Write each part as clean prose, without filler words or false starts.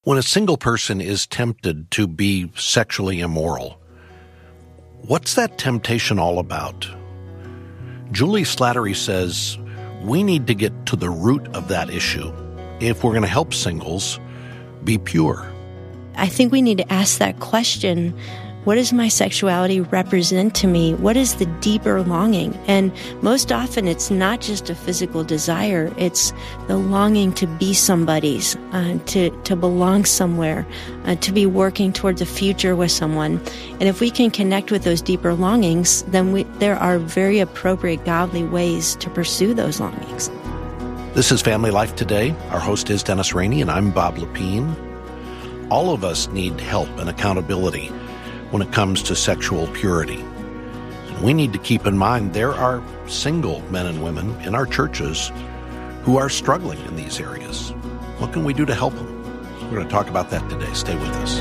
When a single person is tempted to be sexually immoral, what's that temptation all about? Julie Slattery says we need to get to the root of that issue if we're going to help singles be pure. I think we need to ask that question. What does my sexuality represent to me? What is the deeper longing? And most often it's not just a physical desire. It's the longing to be somebody's, to belong somewhere, to be working towards a future with someone. And if we can connect with those deeper longings, then there are very appropriate godly ways to pursue those longings. This is Family Life Today. Our host is Dennis Rainey, and I'm Bob Lepine. All of us need help and accountability when it comes to sexual purity. And we need to keep in mind there are single men and women in our churches who are struggling in these areas. What can we do to help them? We're going to talk about that today. Stay with us.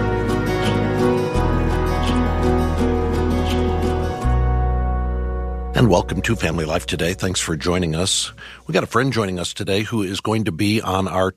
And welcome to Family Life Today. Thanks for joining us. We got a friend joining us today who is going to be on our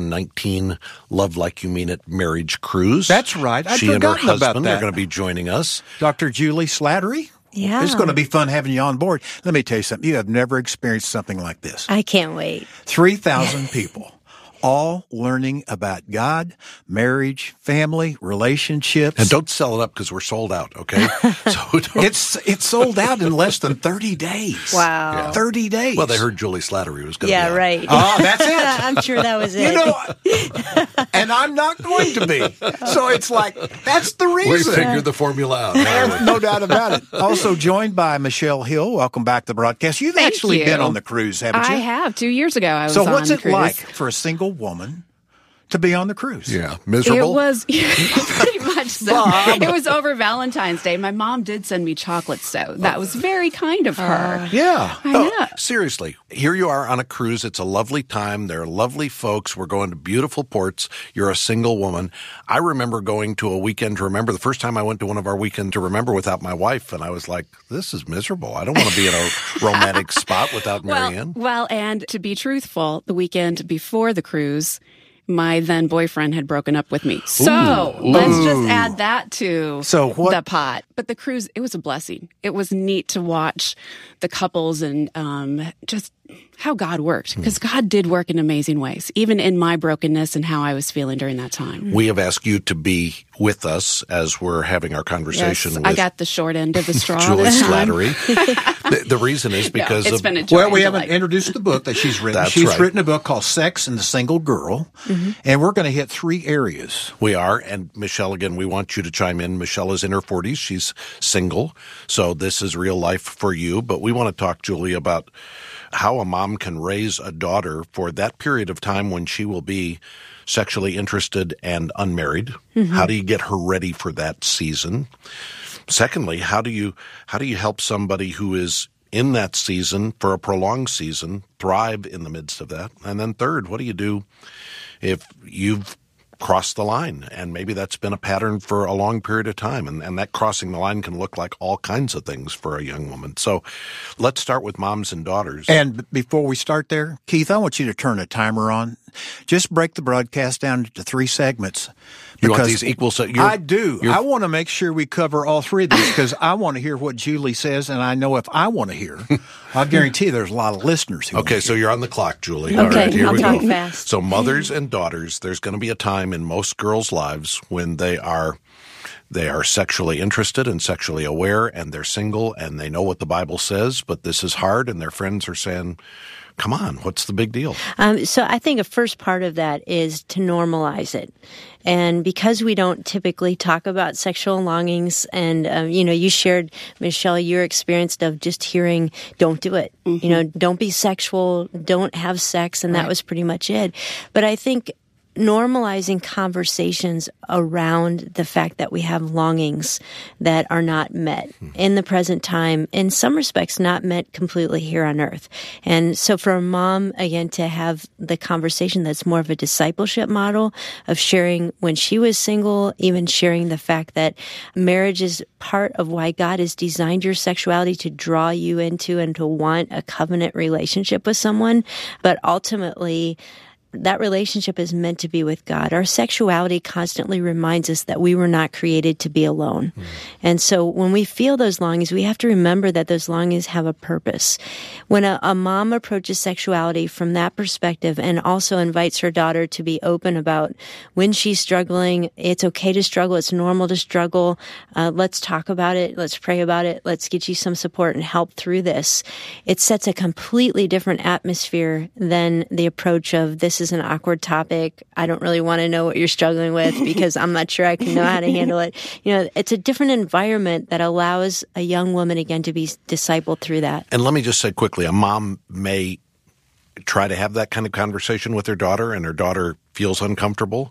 2019 Love Like You Mean It marriage cruise. That's right. I'd She and her forgotten about husband that. are going to be joining us. Dr. Julie Slattery. Yeah. It's going to be fun having you on board. Let me tell you something. You have never experienced something like this. I can't wait. 3,000 people, all learning about God, marriage, family, relationships. And don't sell it up because we're sold out, okay? So It's sold out in less than 30 days. Wow. Yeah. 30 days. Well, they heard Julie Slattery was going to be Yeah, on. right. Oh, that's it. I'm sure that was it. You know, and I'm not going to be. So it's like, that's the We reason. figured the formula out. There's no doubt about it. Also joined by Michelle Hill. Welcome back to the broadcast. You've Thank actually you. been on the cruise, haven't you? I have. 2 years ago, I was So on what's the it cruise. like for a single woman to be on the cruise? Yeah, miserable. It was pretty much so. It was over Valentine's Day. My mom did send me chocolates, so that was very kind of her. Yeah. I know. Seriously, here you are on a cruise. It's a lovely time. There are lovely folks. We're going to beautiful ports. You're a single woman. I remember going to a Weekend to Remember. The first time I went to one of our Weekend to Remember without my wife, and I was like, this is miserable. I don't want to be in a romantic spot without Marianne. Well, and to be truthful, the weekend before the cruise, my then boyfriend had broken up with me. So let's just add that to the pot. But the cruise, it was a blessing. It was neat to watch the couples and just how God worked. Because God did work in amazing ways, even in my brokenness and how I was feeling during that time. We have asked you to be with us as we're having our conversation Yes, with I got the short end of the straw Julie this time. Slattery. The reason is because it's of been a joy Well, and we haven't delight. introduced the book that she's written. That's She's right. written a book called Sex and the Single Girl, and we're going to hit 3 areas. We are. And Michelle, again, we want you to chime in. Michelle is in her 40s. She's single. So this is real life for you. But we want to talk, Julie, about how a mom can raise a daughter for that period of time when she will be sexually interested and unmarried. How do you get her ready for that season? Secondly, how do you help somebody who is in that season for a prolonged season thrive in the midst of that? And then third, what do you do if you've crossed the line and maybe that's been a pattern for a long period of time, and that crossing the line can look like all kinds of things for a young woman? So let's start with moms and daughters. And before we start there, Keith, I want you to turn a timer on. Just break the broadcast down into 3 segments. You want because these equal I do. I want to make sure we cover all 3 of these because I want to hear what Julie says, and I know if I want to hear, I'll guarantee there's a lot of listeners who want Okay, to so hear. you're on the clock, Julie. Okay, All right, here I'll we talk go. fast. So mothers and daughters, there's going to be a time in most girls' lives when they are sexually interested and sexually aware, and they're single, and they know what the Bible says, but this is hard, and their friends are saying, come on, what's the big deal? So I think a first part of that is to normalize it. And because we don't typically talk about sexual longings, and, you shared, Michelle, your experience of just hearing, don't do it. Don't be sexual, don't have sex, and that was pretty much it. But I think normalizing conversations around the fact that we have longings that are not met in the present time, in some respects not met completely here on earth. And so for a mom, again, to have the conversation that's more of a discipleship model of sharing when she was single, even sharing the fact that marriage is part of why God has designed your sexuality to draw you into and to want a covenant relationship with someone, but ultimately that relationship is meant to be with God. Our sexuality constantly reminds us that we were not created to be alone. And so when we feel those longings, we have to remember that those longings have a purpose. When a mom approaches sexuality from that perspective and also invites her daughter to be open about when she's struggling, it's okay to struggle, it's normal to struggle, let's talk about it, let's pray about it, let's get you some support and help through this. It sets a completely different atmosphere than the approach of, this is an awkward topic, I don't really want to know what you're struggling with because I'm not sure I can know how to handle it. It's a different environment that allows a young woman, again, to be discipled through that. And let me just say quickly, a mom may try to have that kind of conversation with her daughter, and her daughter feels uncomfortable.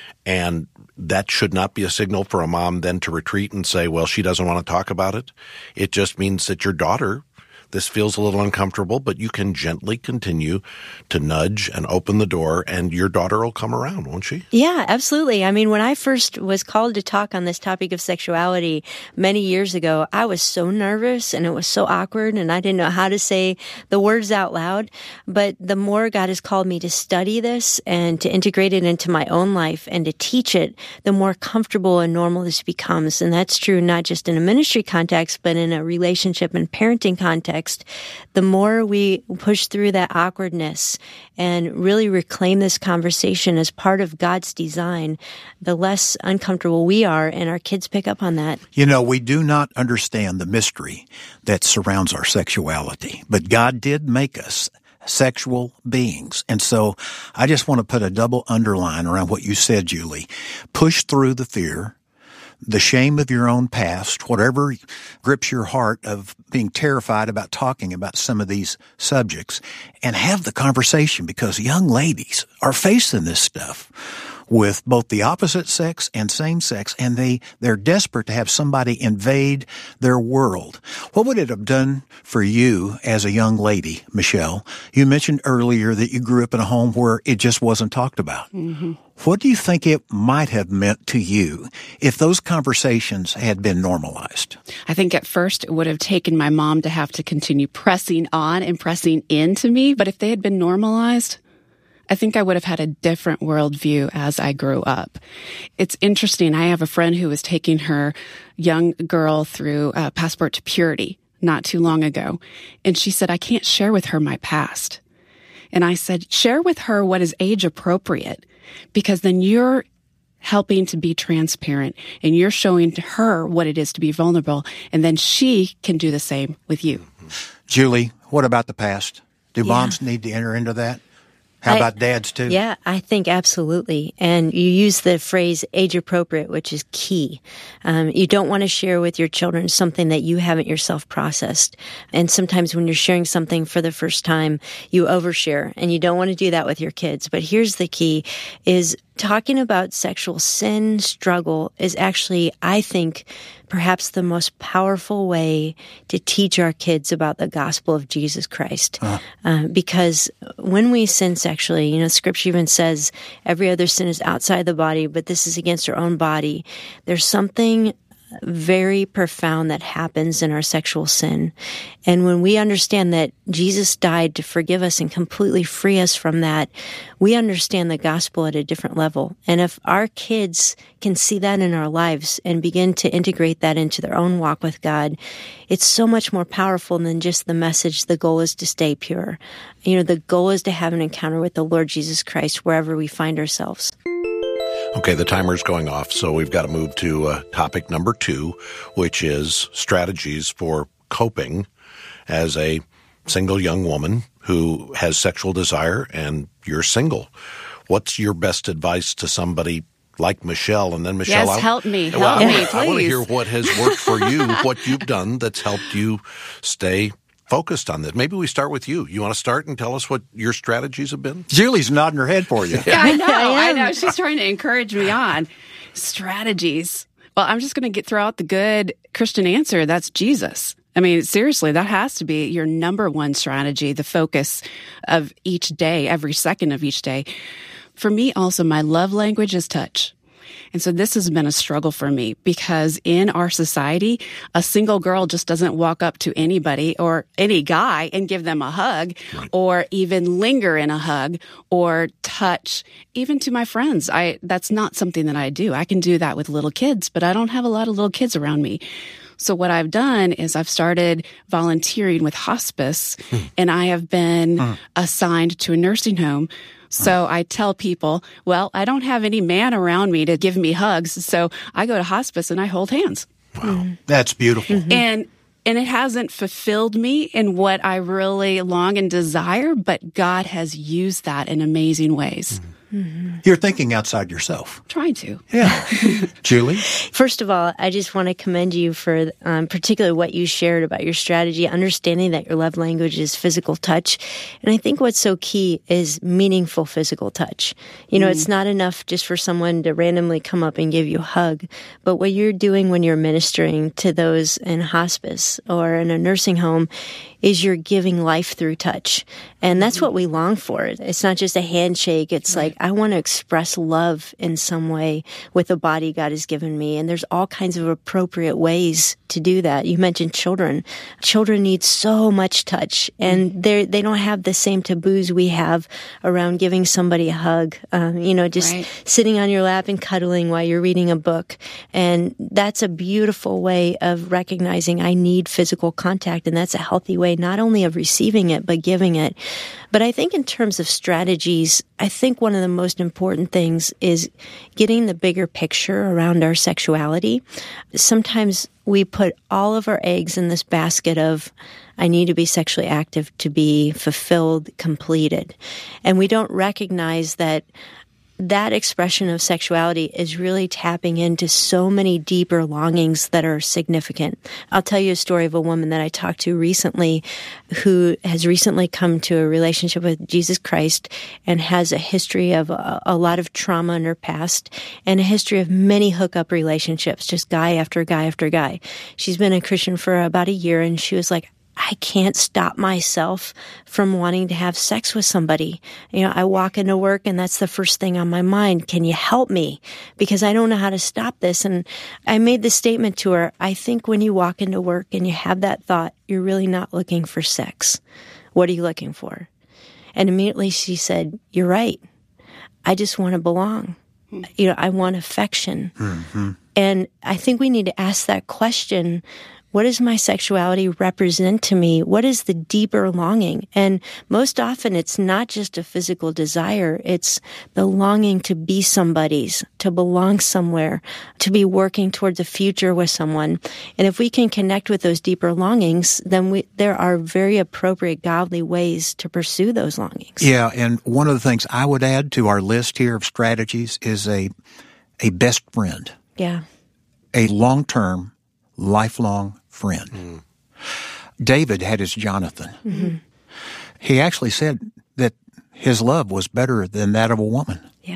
And that should not be a signal for a mom then to retreat and say, well, she doesn't want to talk about it. It just means that your daughter, this feels a little uncomfortable, but you can gently continue to nudge and open the door, and your daughter will come around, won't she? Yeah, absolutely. I mean, when I first was called to talk on this topic of sexuality many years ago, I was so nervous and it was so awkward and I didn't know how to say the words out loud. But the more God has called me to study this and to integrate it into my own life and to teach it, the more comfortable and normal this becomes. And that's true not just in a ministry context, but in a relationship and parenting context. The more we push through that awkwardness and really reclaim this conversation as part of God's design, the less uncomfortable we are, and our kids pick up on that. We do not understand the mystery that surrounds our sexuality, but God did make us sexual beings. And so I just want to put a double underline around what you said, Julie. Push through the fear, the shame of your own past, whatever grips your heart of being terrified about talking about some of these subjects, and have the conversation, because young ladies are facing this stuff with both the opposite sex and same sex, and they're desperate to have somebody invade their world. What would it have done for you as a young lady, Michelle? You mentioned earlier that you grew up in a home where it just wasn't talked about. Mm-hmm. What do you think it might have meant to you if those conversations had been normalized? I think at first it would have taken my mom to have to continue pressing on and pressing into me. But if they had been normalized, I think I would have had a different worldview as I grew up. It's interesting. I have a friend who was taking her young girl through Passport to Purity not too long ago. And she said, I can't share with her my past. And I said, share with her what is age appropriate, because then you're helping to be transparent and you're showing to her what it is to be vulnerable. And then she can do the same with you. Julie, what about the past? Do moms need to enter into that? How about dads too? Yeah, I think absolutely. And you use the phrase age appropriate, which is key. You don't want to share with your children something that you haven't yourself processed. And sometimes when you're sharing something for the first time, you overshare, and you don't want to do that with your kids. But here's the key is talking about sexual sin, struggle is actually, I think, perhaps the most powerful way to teach our kids about the gospel of Jesus Christ. Because when we sin sexually, Scripture even says every other sin is outside the body, but this is against our own body. There's something very profound that happens in our sexual sin. And when we understand that Jesus died to forgive us and completely free us from that, we understand the gospel at a different level. And if our kids can see that in our lives and begin to integrate that into their own walk with God, it's so much more powerful than just the message, the goal is to stay pure. The goal is to have an encounter with the Lord Jesus Christ wherever we find ourselves. Okay, the timer's going off, so we've got to move to topic number 2, which is strategies for coping as a single young woman who has sexual desire and you're single. What's your best advice to somebody like Michelle? And then Michelle, yes, help me, please. I want to hear what has worked for you, what you've done that's helped you stay focused on this. Maybe we start with you. You want to start and tell us what your strategies have been? Julie's nodding her head for you. Yeah, I know. She's trying to encourage me on strategies. Well, I'm just going to throw out the good Christian answer. That's Jesus. I mean, seriously, that has to be your number one strategy, the focus of each day, every second of each day. For me, also, my love language is touch. And so this has been a struggle for me because in our society, a single girl just doesn't walk up to anybody or any guy and give them a hug or even linger in a hug or touch, even to my friends. That's not something that I do. I can do that with little kids, but I don't have a lot of little kids around me. So what I've done is I've started volunteering with hospice, and I have been assigned to a nursing home. So I tell people, well, I don't have any man around me to give me hugs, so I go to hospice and I hold hands. Wow. That's beautiful. And it hasn't fulfilled me in what I really long and desire, but God has used that in amazing ways. You're thinking outside yourself. Trying to. Yeah. Julie? First of all, I just want to commend you for particularly what you shared about your strategy, understanding that your love language is physical touch. And I think what's so key is meaningful physical touch. You know, it's not enough just for someone to randomly come up and give you a hug, but what you're doing when you're ministering to those in hospice or in a nursing home is you're giving life through touch. And that's what we long for. It's not just a handshake. It's like, I want to express love in some way with the body God has given me. And there's all kinds of appropriate ways to do that. You mentioned children. Children need so much touch, and they don't have the same taboos we have around giving somebody a hug, just sitting on your lap and cuddling while you're reading a book. And that's a beautiful way of recognizing I need physical contact, and that's a healthy way not only of receiving it, but giving it. But I think in terms of strategies, I think one of the most important things is getting the bigger picture around our sexuality. Sometimes we put all of our eggs in this basket of, I need to be sexually active to be fulfilled, completed. And we don't recognize that expression of sexuality is really tapping into so many deeper longings that are significant. I'll tell you a story of a woman that I talked to recently who has recently come to a relationship with Jesus Christ and has a history of a lot of trauma in her past and a history of many hookup relationships, just guy after guy after guy. She's been a Christian for about a year, and she was like, I can't stop myself from wanting to have sex with somebody. You know, I walk into work and that's the first thing on my mind. Can you help me? Because I don't know how to stop this. And I made this statement to her. I think when you walk into work and you have that thought, you're really not looking for sex. What are you looking for? And immediately she said, you're right. I just want to belong. You know, I want affection. And I think we need to ask that question. What does my sexuality represent to me? What is the deeper longing? And most often it's not just a physical desire. It's the longing to be somebody's, to belong somewhere, to be working towards a future with someone. And if we can connect with those deeper longings, then there are very appropriate godly ways to pursue those longings. Yeah, and one of the things I would add to our list here of strategies is a best friend. Yeah. A long-term, lifelong friend. David had his Jonathan. He actually said that his love was better than that of a woman. Yeah.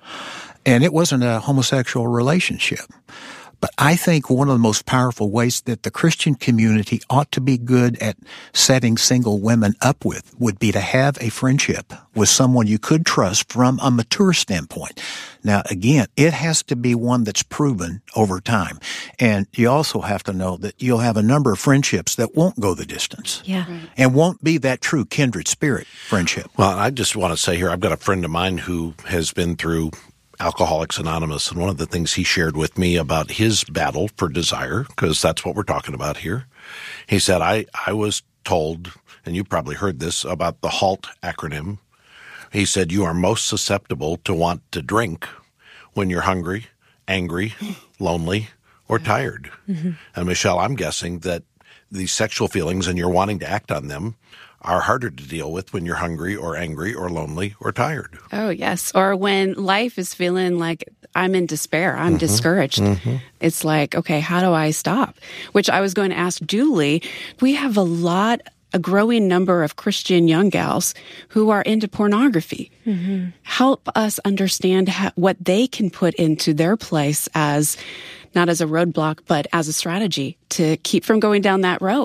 And it wasn't a homosexual relationship. But I think one of the most powerful ways that the Christian community ought to be good at setting single women up with would be to have a friendship with someone you could trust from a mature standpoint. Now, again, it has to be one that's proven over time. And you also have to know that you'll have a number of friendships that won't go the distance. Yeah. And won't be that true kindred spirit friendship. Well, I just want to say here, I've got a friend of mine who has been through Alcoholics Anonymous, and one of the things he shared with me about his battle for desire, because that's what we're talking about here, he said, I was told, and you probably heard this, about the HALT acronym. He said, you are most susceptible to want to drink when you're hungry, angry, lonely, or tired. And Michelle, I'm guessing that these sexual feelings and you're wanting to act on them are harder to deal with when you're hungry or angry or lonely or tired. Oh, yes. Or when life is feeling like I'm in despair, I'm discouraged. It's like, okay, how do I stop? Which I was going to ask Julie. We have a growing number of Christian young gals who are into pornography. Help us understand what they can put into their place as, not as a roadblock, but as a strategy to keep from going down that road.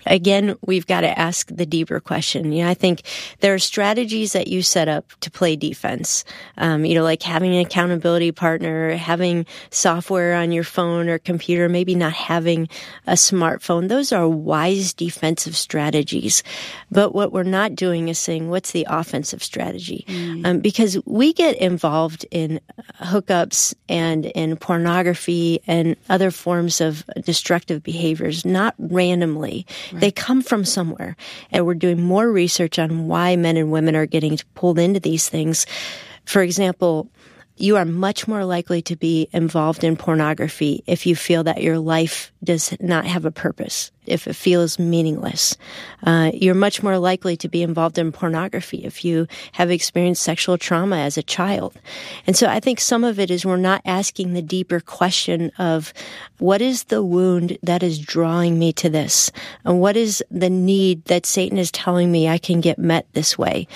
Again, we've got to ask the deeper question. I think there are strategies that you set up to play defense. Like having an accountability partner, having software on your phone or computer, maybe not having a smartphone. Those are wise defensive strategies. But what we're not doing is saying, what's the offensive strategy? Because we get involved in hookups and in pornography and other forms of destructive behaviors, not randomly. Right. They come from somewhere. And we're doing more research on why men and women are getting pulled into these things. For example, you are much more likely to be involved in pornography if you feel that your life does not have a purpose, if it feels meaningless. You're much more likely to be involved in pornography if you have experienced sexual trauma as a child. And so I think some of it is we're not asking the deeper question of what is the wound that is drawing me to this? And what is the need that Satan is telling me I can get met this way?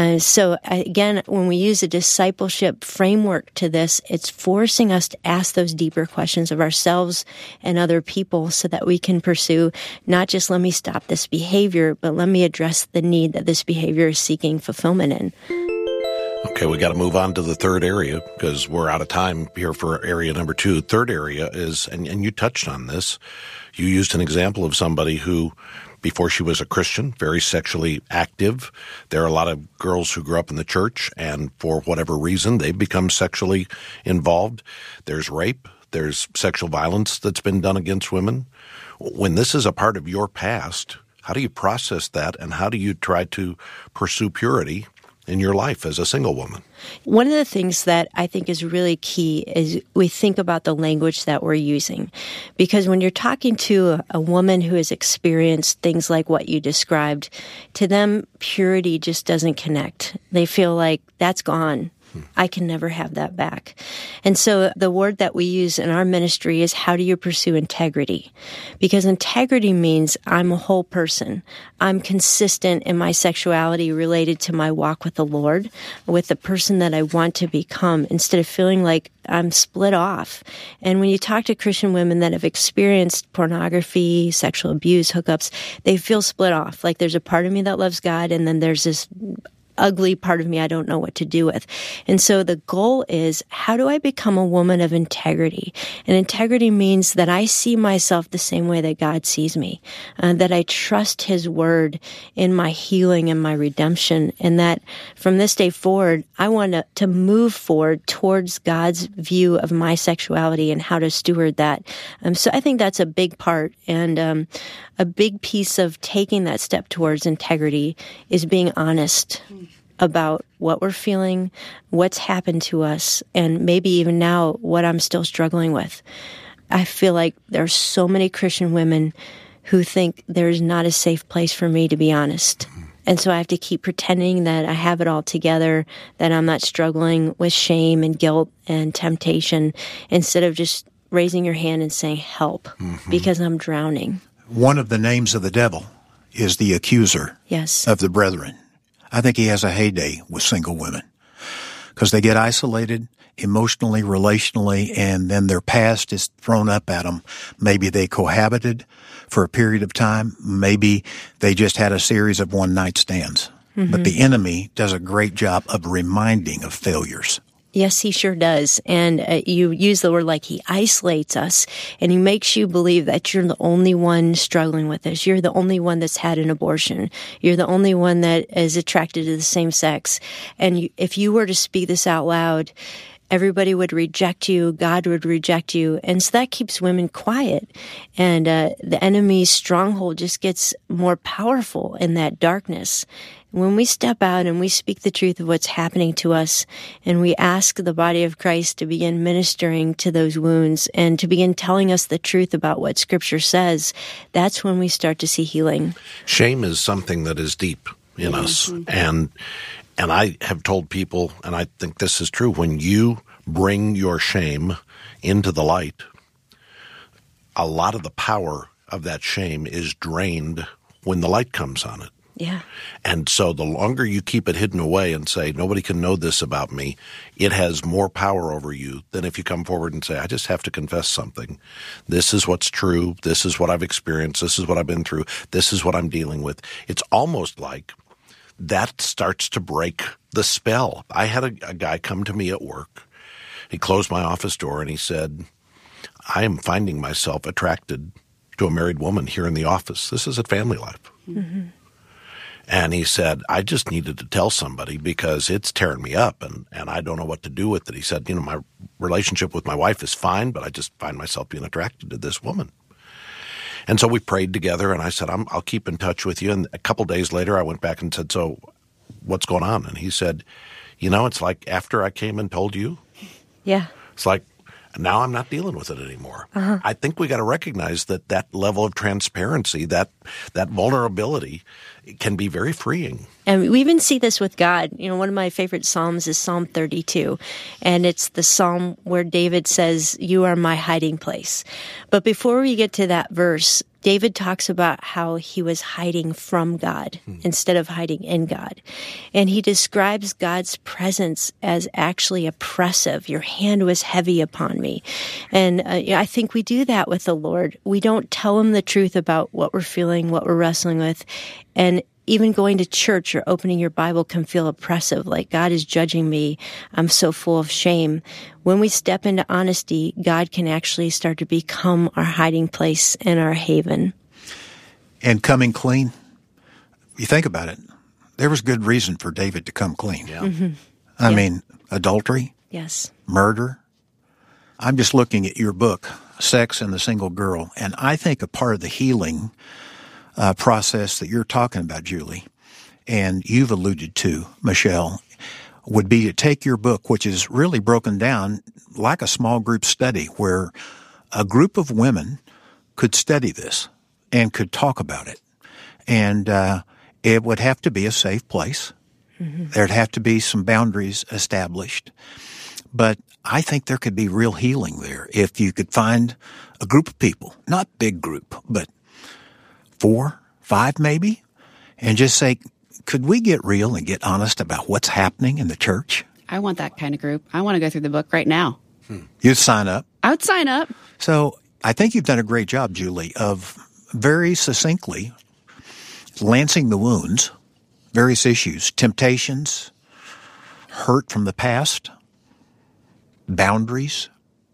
So again, when we use a discipleship framework to this, it's forcing us to ask those deeper questions of ourselves and other people so that we can pursue not just let me stop this behavior, but let me address the need that this behavior is seeking fulfillment in. Okay, we got to move on to the third area because we're out of time here for area number 2. Third area is, and you touched on this, you used an example of somebody who, before she was a Christian, very sexually active. There are a lot of girls who grew up in the church, and for whatever reason, they become sexually involved. There's rape. There's sexual violence that's been done against women. When this is a part of your past, how do you process that, and how do you try to pursue purity in your life as a single woman? One of the things that I think is really key is we think about the language that we're using. Because when you're talking to a woman who has experienced things like what you described, to them, purity just doesn't connect. They feel like that's gone. I can never have that back. And so the word that we use in our ministry is, how do you pursue integrity? Because integrity means I'm a whole person. I'm consistent in my sexuality related to my walk with the Lord, with the person that I want to become, instead of feeling like I'm split off. And when you talk to Christian women that have experienced pornography, sexual abuse, hookups, they feel split off. Like there's a part of me that loves God, and then there's this ugly part of me I don't know what to do with. And so the goal is, how do I become a woman of integrity? And integrity means that I see myself the same way that God sees me, that I trust His word in my healing and my redemption, and that from this day forward, I want to move forward towards God's view of my sexuality and how to steward that. So I think that's a big part, and a big piece of taking that step towards integrity is being honest about what we're feeling, what's happened to us, and maybe even now what I'm still struggling with. I feel like there are so many Christian women who think there's not a safe place for me to be honest. And so I have to keep pretending that I have it all together, that I'm not struggling with shame and guilt and temptation, instead of just raising your hand and saying, help, because I'm drowning. One of the names of the devil is the accuser of the brethren. I think he has a heyday with single women because they get isolated emotionally, relationally, and then their past is thrown up at them. Maybe they cohabited for a period of time. Maybe they just had a series of one-night stands. But the enemy does a great job of reminding of failures. Yes, he sure does. And you use the word like he isolates us, and he makes you believe that you're the only one struggling with this. You're the only one that's had an abortion. You're the only one that is attracted to the same sex. And if you were to speak this out loud, everybody would reject you. God would reject you. And so that keeps women quiet. And the enemy's stronghold just gets more powerful in that darkness. When we step out and we speak the truth of what's happening to us, and we ask the body of Christ to begin ministering to those wounds and to begin telling us the truth about what Scripture says, that's when we start to see healing. Shame is something that is deep in us. And I have told people, and I think this is true, when you bring your shame into the light, a lot of the power of that shame is drained when the light comes on it. Yeah. And so the longer you keep it hidden away and say, nobody can know this about me, it has more power over you than if you come forward and say, I just have to confess something. This is what's true. This is what I've experienced. This is what I've been through. This is what I'm dealing with. It's almost like that starts to break the spell. I had a guy come to me at work. He closed my office door and he said, I am finding myself attracted to a married woman here in the office. This is at Family Life. Mm-hmm. And he said, I just needed to tell somebody because it's tearing me up and I don't know what to do with it. He said, my relationship with my wife is fine, but I just find myself being attracted to this woman. And so we prayed together and I said, I'll keep in touch with you. And a couple days later, I went back and said, so what's going on? And he said, it's like after I came and told you. Yeah. It's like, now I'm not dealing with it anymore. Uh-huh. I think we got to recognize that level of transparency, that vulnerability can be very freeing. And we even see this with God. One of my favorite Psalms is Psalm 32. And it's the Psalm where David says, you are my hiding place. But before we get to that verse, David talks about how he was hiding from God instead of hiding in God. And he describes God's presence as actually oppressive. Your hand was heavy upon me. And I think we do that with the Lord. We don't tell him the truth about what we're feeling, what we're wrestling with. And even going to church or opening your Bible can feel oppressive, like God is judging me. I'm so full of shame. When we step into honesty, God can actually start to become our hiding place and our haven. And coming clean, you think about it, there was good reason for David to come clean. Yeah. Mm-hmm. I mean, adultery, yes, murder. I'm just looking at your book, Sex and the Single Girl, and I think a part of the healing process that you're talking about, Julie, and you've alluded to, Michelle, would be to take your book, which is really broken down like a small group study where a group of women could study this and could talk about it. And it would have to be a safe place. Mm-hmm. There'd have to be some boundaries established. But I think there could be real healing there if you could find a group of people, not big group, but 4, 5 maybe, and just say, could we get real and get honest about what's happening in the church? I want that kind of group. I want to go through the book right now. You'd sign up? I would sign up. So I think you've done a great job, Julie, of very succinctly lancing the wounds, various issues, temptations, hurt from the past, boundaries.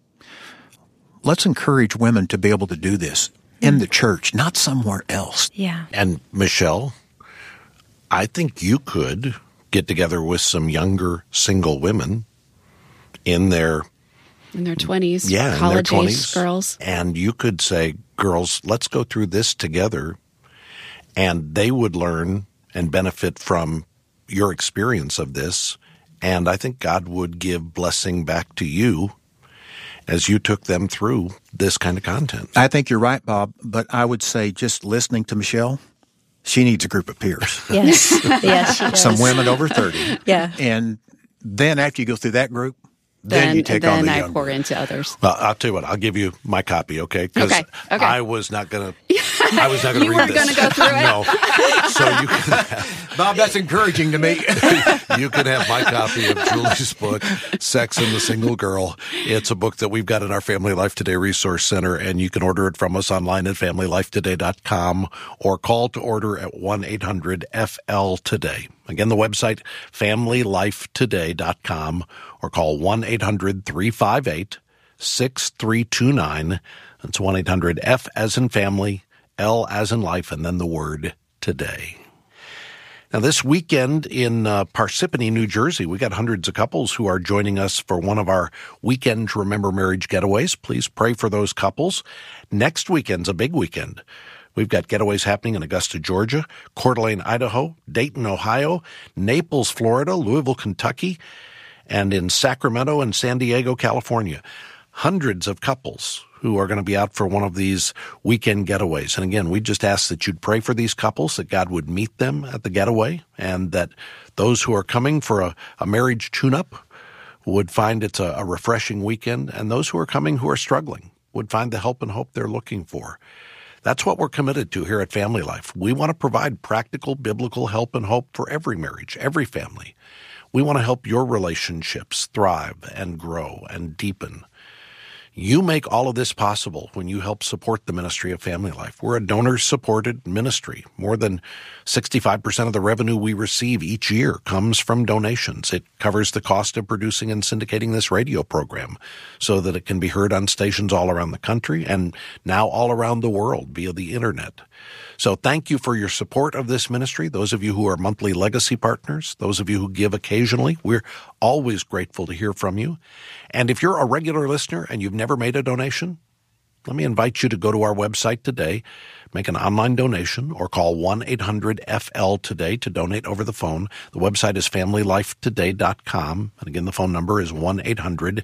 Let's encourage women to be able to do this in the church, not somewhere else. Yeah. And Michelle, I think you could get together with some younger single women in their 20s, yeah, college in their 20s, age girls. And you could say, girls, let's go through this together. And they would learn and benefit from your experience of this. And I think God would give blessing back to you as you took them through this kind of content. I think you're right, Bob, but I would say just listening to Michelle, she needs a group of peers. Yes, yes, she does. Some women over 30. Yeah. And then after you go through that group, then you take on the young. Then I pour into others. Well, I'll tell you what, I'll give you my copy, okay? Because okay. I was not going to read this. You weren't going to go through it? No. So you can Bob, that's encouraging to me. You can have my copy of Julie's book, Sex and the Single Girl. It's a book that we've got in our Family Life Today Resource Center, and you can order it from us online at FamilyLifeToday.com or call to order at 1-800-FL-TODAY. Again, the website, FamilyLifeToday.com, or call 1-800-358-6329. That's 1-800-F as in family, L as in life, and then the word today. Now, this weekend in Parsippany, New Jersey, we got hundreds of couples who are joining us for one of our Weekend to Remember Marriage getaways. Please pray for those couples. Next weekend's a big weekend. We've got getaways happening in Augusta, Georgia, Coeur d'Alene, Idaho, Dayton, Ohio, Naples, Florida, Louisville, Kentucky, and in Sacramento and San Diego, California. Hundreds of couples who are going to be out for one of these weekend getaways. And again, we just ask that you'd pray for these couples, that God would meet them at the getaway, and that those who are coming for a marriage tune-up would find it's a refreshing weekend, and those who are coming who are struggling would find the help and hope they're looking for. That's what we're committed to here at Family Life. We want to provide practical biblical help and hope for every marriage, every family. We want to help your relationships thrive and grow and deepen. You make all of this possible when you help support the ministry of Family Life. We're a donor-supported ministry. More than 65% of the revenue we receive each year comes from donations. It covers the cost of producing and syndicating this radio program so that it can be heard on stations all around the country and now all around the world via the internet. So thank you for your support of this ministry. Those of you who are monthly legacy partners, those of you who give occasionally, we're always grateful to hear from you. And if you're a regular listener and you've never made a donation, let me invite you to go to our website today, make an online donation, or call 1-800-FL-TODAY to donate over the phone. The website is familylifetoday.com. And again, the phone number is 1-800-358-6329,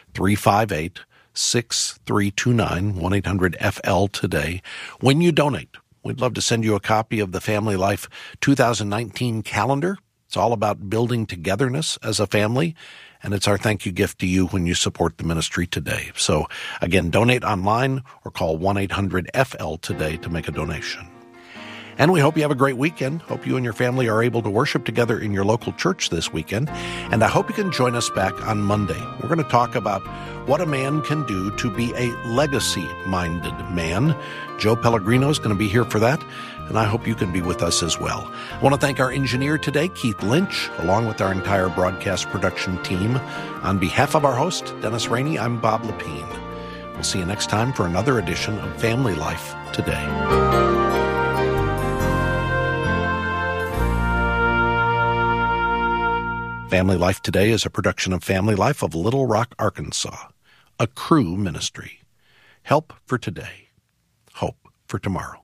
1-800-FL-TODAY. When you donate, we'd love to send you a copy of the Family Life 2019 calendar. It's all about building togetherness as a family, and it's our thank you gift to you when you support the ministry today. So again, donate online or call 1-800-FL-TODAY to make a donation. And we hope you have a great weekend. Hope you and your family are able to worship together in your local church this weekend. And I hope you can join us back on Monday. We're going to talk about what a man can do to be a legacy-minded man. Joe Pellegrino is going to be here for that, and I hope you can be with us as well. I want to thank our engineer today, Keith Lynch, along with our entire broadcast production team. On behalf of our host, Dennis Rainey, I'm Bob Lepine. We'll see you next time for another edition of Family Life Today. Family Life Today is a production of Family Life of Little Rock, Arkansas, a Cru ministry. Help for today, hope for tomorrow.